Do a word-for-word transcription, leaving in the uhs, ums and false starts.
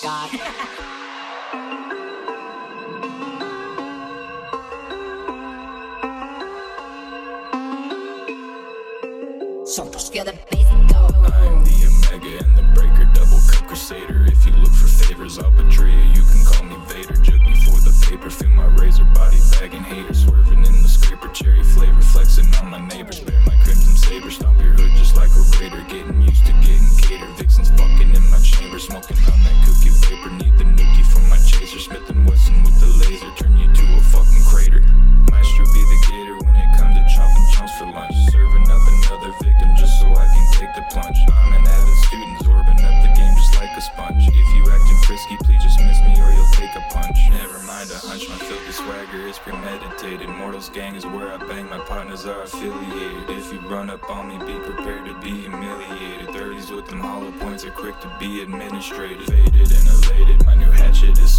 God. Santos, yeah, the bass go. I am the Omega and the Breaker, double cup crusader. If you look for favors, I'll betray you. You can call me Vader. Jug me for the paper, feel my razor body bagging haters, swerving in the scraper, cherry flavor, flexing on my neighbors. Bear my crimson saber, stomp your hood just like a raider. Getting used to getting catered. Vixens fucking in my chamber, smoking on that cookie vapor. Need the nookie from my chaser, Smith and Wesson with the laser, turn you to a fucking crater. Maestro be the gator when it comes to chopping chunks for lunch, serving up another victim just so I can take the plunge. I'm an avid student, absorbing up the game just like a sponge. If you acting frisky, please just miss me or you'll take a punch. Never mind a hunch, my filthy swagger is premeditated. Mortals gang is where I bang, my partners are affiliated. If you run up on me, be prepared to be humiliated. Thirties with them hollow points are quick to be administrated. Faded and elated, my new hatchet is